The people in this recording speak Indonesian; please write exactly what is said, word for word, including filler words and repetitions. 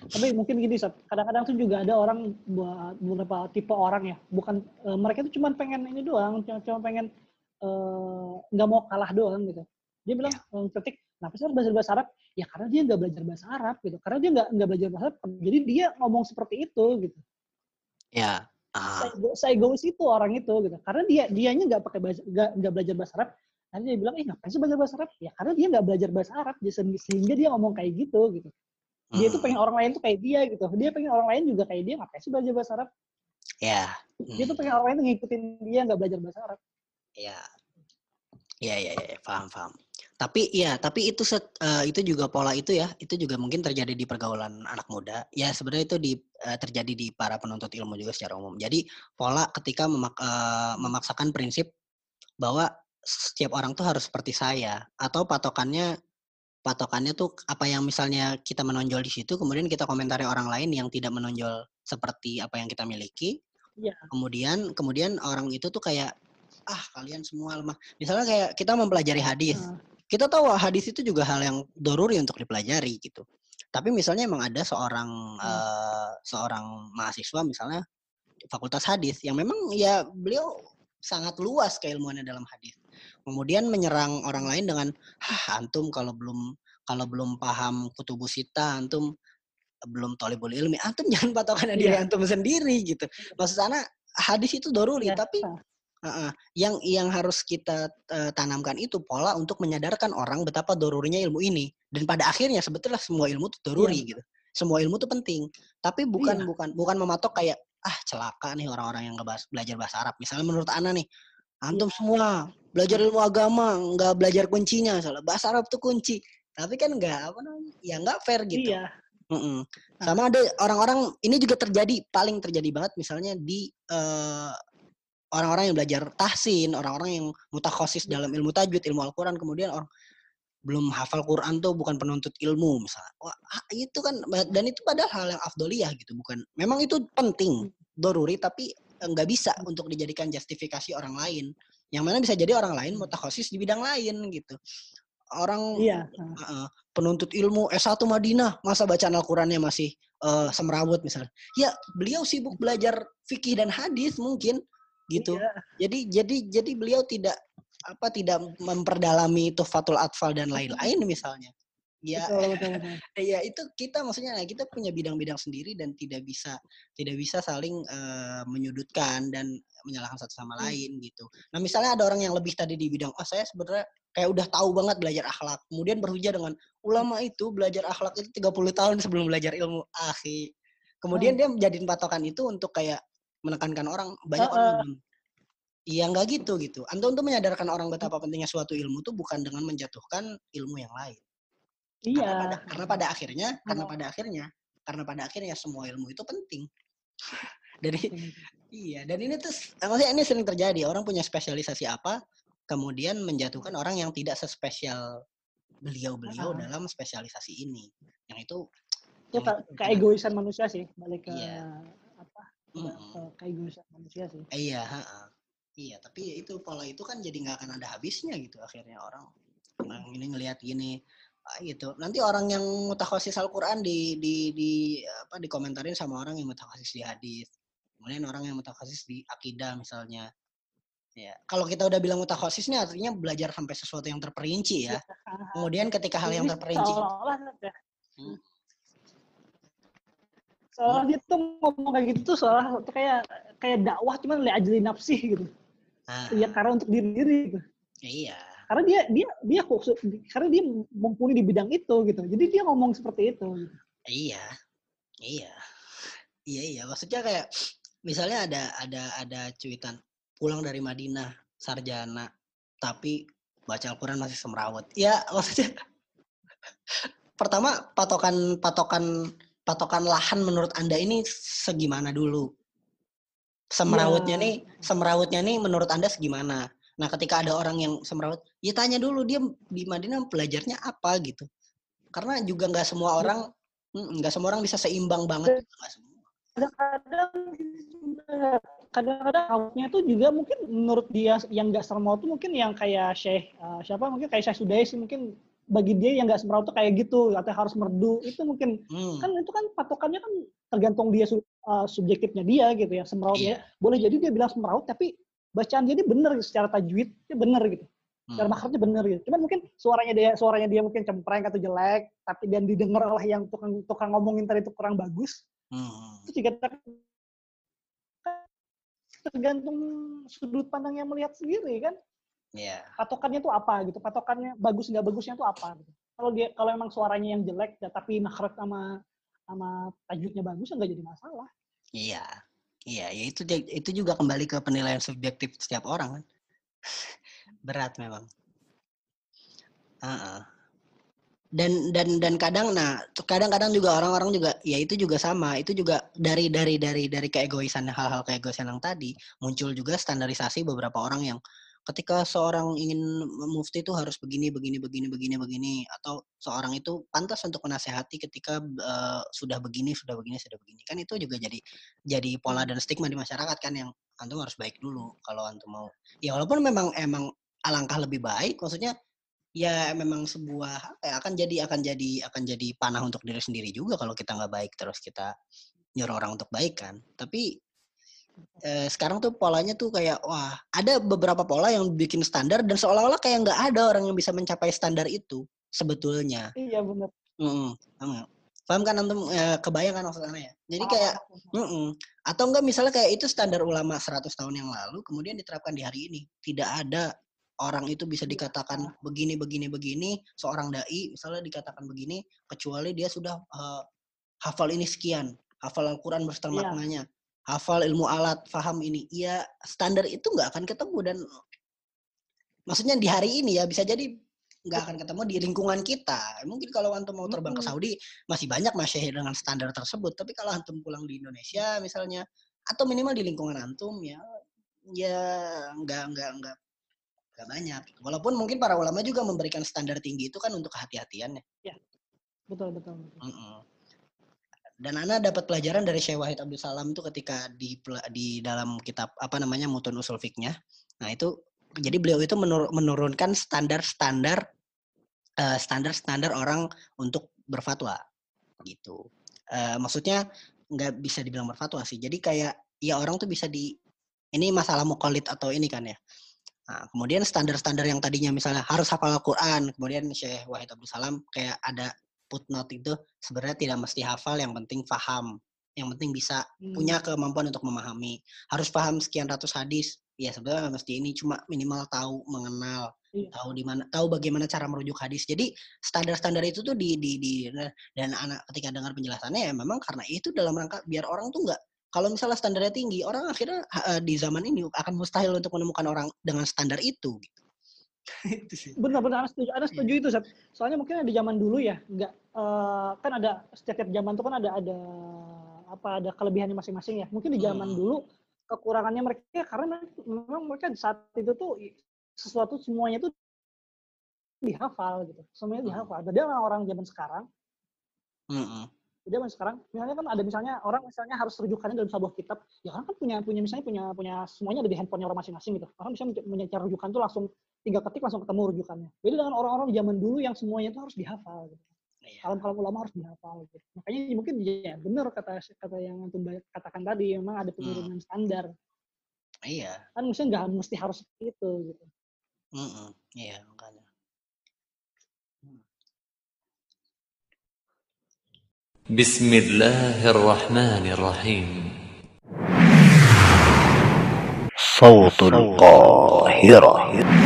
Tapi mungkin gini, Sat, kadang-kadang tuh juga ada orang, beberapa tipe orang ya, bukan uh, mereka tuh cuma pengen ini doang, cuma, cuma pengen nggak uh, mau kalah doang gitu. Dia bilang, yeah. ketik, kenapa sih harus belajar bahasa Arab? Ya karena dia nggak belajar bahasa Arab gitu. Karena dia nggak nggak belajar bahasa Arab, jadi dia ngomong seperti itu gitu. Ya. Yeah. Uh. Saya egois itu orang itu gitu. Karena dia dianya nggak pakai bahasa, nggak nggak belajar bahasa Arab. Nanti dia bilang, eh ngapain sih belajar bahasa Arab? Ya karena dia nggak belajar bahasa Arab, sehingga dia ngomong kayak gitu gitu. Dia tuh pengen orang lain tuh kayak dia gitu. Dia pengen orang lain juga kayak dia, ngapain sih belajar bahasa Arab? Ya. Yeah. Dia tuh pengen orang lain tuh ngikutin dia, nggak belajar bahasa Arab. Ya. Ya, ya, ya, paham, paham. Tapi ya, tapi itu set, uh, itu juga pola itu ya, itu juga mungkin terjadi di pergaulan anak muda. Ya sebenarnya itu di uh, terjadi di para penuntut ilmu juga secara umum. Jadi pola ketika memak, uh, memaksakan prinsip bahwa setiap orang tuh harus seperti saya, atau patokannya patokannya tuh apa yang misalnya kita menonjol di situ, kemudian kita komentari orang lain yang tidak menonjol seperti apa yang kita miliki. Ya. Kemudian kemudian orang itu tuh kayak, ah kalian semua lemah. Misalnya kayak kita mempelajari hadis. Uh. Kita tahu hadis itu juga hal yang doruri untuk dipelajari gitu. Tapi misalnya emang ada seorang uh. Uh, seorang mahasiswa misalnya fakultas hadis yang memang ya beliau sangat luas keilmuannya dalam hadis. Kemudian menyerang orang lain dengan, "Hah, antum kalau belum kalau belum paham kutubus sittah, antum belum thalibul ilmi, antum jangan patokan diri yeah. antum sendiri," gitu. Maksud sana hadis itu doruri, yeah. tapi uh-uh, yang yang harus kita uh, tanamkan itu pola untuk menyadarkan orang betapa dorurinya ilmu ini. Dan pada akhirnya sebetulnya semua ilmu itu doruri yeah. gitu. Semua ilmu itu penting, tapi bukan yeah. bukan bukan mematok kayak ah celaka nih orang-orang yang nggak belajar bahasa Arab. Misalnya menurut Ana nih, antum yeah. semua belajar ilmu agama nggak belajar kuncinya, soalnya bahasa Arab tuh kunci. Tapi kan nggak apa namanya, ya nggak fair gitu. Iya. Mm-mm. Sama ada orang-orang, ini juga terjadi, paling terjadi banget misalnya di uh, orang-orang yang belajar tahsin, orang-orang yang mutakhasis dalam ilmu tajwid, ilmu Al-Quran, kemudian orang belum hafal Quran tuh bukan penuntut ilmu misalnya. Wah, itu kan, dan itu padahal hal yang afdoliyah gitu, bukan. Memang itu penting, doruri, tapi nggak bisa untuk dijadikan justifikasi orang lain. Yang mana bisa jadi orang lain mutakhasis di bidang lain gitu. Orang iya. uh, penuntut ilmu S satu Madinah, masa bacaan Al-Qurannya masih uh, semrawut misalnya. Ya, beliau sibuk belajar fikih dan hadis mungkin gitu. Iya. Jadi jadi jadi beliau tidak apa tidak memperdalami tuhfatul atfal dan lain-lain misalnya. Ya. Betul, betul, betul. Ya itu kita maksudnya kita punya bidang-bidang sendiri dan tidak bisa tidak bisa saling uh, menyudutkan dan menyalahkan satu sama hmm. lain gitu. Nah, misalnya ada orang yang lebih tadi di bidang oh saya sebenarnya kayak udah tahu banget belajar akhlak. Kemudian berhujah dengan ulama itu belajar akhlak itu tiga puluh tahun sebelum belajar ilmu akhi. Kemudian hmm. dia menjadiin patokan itu untuk kayak menekankan orang, banyak uh, orang yang bilang iya nggak gitu gitu. Antum tuh menyadarkan orang betapa pentingnya suatu ilmu tuh bukan dengan menjatuhkan ilmu yang lain. Iya. Karena pada, karena pada akhirnya, oh. karena pada akhirnya, karena pada akhirnya semua ilmu itu penting. Dari hmm. iya, dan ini tuh maksudnya ini sering terjadi. Orang punya spesialisasi apa, kemudian menjatuhkan orang yang tidak sespesial beliau-beliau uh. dalam spesialisasi ini. Yang itu itu ke, keegoisan manusia sih, balik ke iya. apa? Mm-hmm. Ke keegoisan manusia sih. Iya, ha-ha. Iya, tapi itu pola itu kan jadi nggak akan ada habisnya gitu akhirnya orang yang ini ngelihat gini gitu. Nanti orang yang mutakhasis Al-Quran di di di apa dikomentarin sama orang yang mutakhasis di hadis. Kemudian orang yang mutakhasis di akidah misalnya. Ya, kalau kita udah bilang mutakhasis ini artinya belajar sampai sesuatu yang terperinci ya. Kemudian ketika hal yang terperinci hmm. soalnya dia tuh ngomong kayak gitu tuh soalnya tuh kayak kayak dakwah cuman li ajli nafsi gitu. Ah. Ya karena untuk diri diri gitu. Iya. Karena dia dia dia khusus karena dia mumpuni di bidang itu gitu. Jadi dia ngomong seperti itu. Gitu. Iya. Iya. Iya iya, maksudnya kayak misalnya ada ada ada cuitan pulang dari Madinah sarjana tapi baca Al-Quran masih semrawut. Ya, maksudnya pertama patokan patokan patokan lahan menurut Anda ini segimana dulu? Semrawutnya ya. nih, semrawutnya nih menurut Anda segimana? Nah, ketika ada orang yang semrawut, ya tanya dulu dia di Madinah belajarnya apa gitu. Karena juga nggak semua orang, nggak semua orang bisa seimbang banget. Nggak semua. Kadang-kadang kadang-kadang awalnya tuh juga mungkin menurut dia yang nggak semrawut tuh mungkin yang kayak Syekh uh, siapa mungkin kayak Syekh Sudais mungkin bagi dia yang nggak semeraut tuh kayak gitu atau harus merdu itu mungkin Hmm. kan itu kan patokannya kan tergantung dia uh, subjektifnya dia gitu ya semerautnya. Iya. Boleh jadi dia bilang semeraut tapi bacaan dia bener secara tajwid dia bener gitu. Secara Hmm. makhrajnya bener gitu. Cuman mungkin suaranya dia suaranya dia mungkin cempreng atau jelek tapi dan didengar oleh yang tukang tukang ngomongin tadi itu kurang bagus. Hmm. Itu juga tergantung sudut pandang yang melihat sendiri kan. Iya. Patokannya tuh apa gitu, patokannya bagus nggak bagusnya tuh apa gitu. Kalau dia kalau emang suaranya yang jelek tapi makhraj sama sama tajwidnya bagus nggak jadi masalah. Iya, iya, ya itu itu juga kembali ke penilaian subjektif setiap orang kan. Berat memang. Uh-uh. Dan dan dan kadang, nah kadang-kadang juga orang-orang juga, ya itu juga sama, itu juga dari dari dari dari keegoisan hal-hal keegoisan yang tadi muncul juga standarisasi beberapa orang yang ketika seorang ingin mufti itu harus begini begini begini begini begini atau seorang itu pantas untuk menasehati ketika uh, sudah begini sudah begini sudah begini kan itu juga jadi jadi pola dan stigma di masyarakat kan yang antum harus baik dulu kalau antum mau ya walaupun memang emang alangkah lebih baik maksudnya ya memang sebuah ya, akan jadi akan jadi akan jadi panah untuk diri sendiri juga kalau kita nggak baik terus kita nyuruh orang untuk baik kan tapi Eh, sekarang tuh polanya tuh kayak wah ada beberapa pola yang bikin standar dan seolah-olah kayak nggak ada orang yang bisa mencapai standar itu sebetulnya. Iya benar. Mm-mm. Paham kan antum eh, kebayang kan maksudnya ya? Jadi kayak mm-mm. atau enggak misalnya kayak itu standar ulama seratus tahun yang lalu kemudian diterapkan di hari ini. Tidak ada orang itu bisa dikatakan begini begini begini seorang dai misalnya dikatakan begini kecuali dia sudah uh, hafal ini sekian, hafal Al-Qur'an berserta Iya. maknanya. Hafal ilmu alat, paham ini. Ya standar itu nggak akan ketemu dan maksudnya di hari ini ya bisa jadi nggak akan ketemu di lingkungan kita. Mungkin kalau antum mau terbang ke Saudi masih banyak masyayikh dengan standar tersebut. Tapi kalau antum pulang di Indonesia misalnya atau minimal di lingkungan antum ya ya nggak nggak nggak nggak banyak. Walaupun mungkin para ulama juga memberikan standar tinggi itu kan untuk kehati-hatiannya. Ya betul betul. betul. Mm-mm. Dan Ana dapat pelajaran dari Syekh Wahid Abdul Salam tuh ketika di di dalam kitab apa namanya Mutun Usul Fiqhnya. Nah itu jadi beliau itu menur, menurunkan standar-standar uh, standar-standar orang untuk berfatwa gitu. Uh, maksudnya nggak bisa dibilang berfatwa sih. Jadi kayak ya orang tuh bisa di ini masalah muqallid atau ini kan ya. Nah, kemudian standar-standar yang tadinya misalnya harus hafal Al-Qur'an, kemudian Syekh Wahid Abdul Salam kayak ada footnote itu sebenarnya tidak mesti hafal, yang penting paham, yang penting bisa hmm. punya kemampuan untuk memahami. Harus paham sekian ratus hadis, ya sebenarnya mesti ini cuma minimal tahu mengenal, iya. tahu di mana, tahu bagaimana cara merujuk hadis. Jadi standar-standar itu tuh di di, di dan anak ketika dengar penjelasannya ya memang karena itu dalam rangka biar orang tuh nggak kalau misalnya standarnya tinggi, orang akhirnya uh, di zaman ini akan mustahil untuk menemukan orang dengan standar itu. Gitu. Benar-benar ada setuju, ada setuju yeah. itu, Sat. Soalnya mungkin di zaman dulu ya, nggak uh, kan ada setiap zaman itu kan ada ada apa ada kelebihannya masing-masing ya. Mungkin di zaman hmm. dulu kekurangannya mereka karena memang mereka saat itu tuh sesuatu semuanya tuh dihafal gitu, semuanya hmm. dihafal. Jadi orang-orang zaman sekarang. Hmm. Jadi sekarang misalnya kan ada misalnya orang misalnya harus rujukannya dalam sebuah kitab ya orang kan punya punya misalnya punya punya semuanya ada di handphonenya orang masing-masing gitu orang bisa punya cara rujukan tuh langsung tinggal ketik langsung ketemu rujukannya beda dengan orang-orang di zaman dulu yang semuanya itu harus dihafal gitu kalam-kalam ulama harus dihafal gitu makanya mungkin ya benar kata kata yang antum katakan tadi memang ada penurunan hmm. standar iya kan misalnya nggak mesti harus seperti itu gitu mm iya makanya بسم الله الرحمن الرحيم صوت القاهرة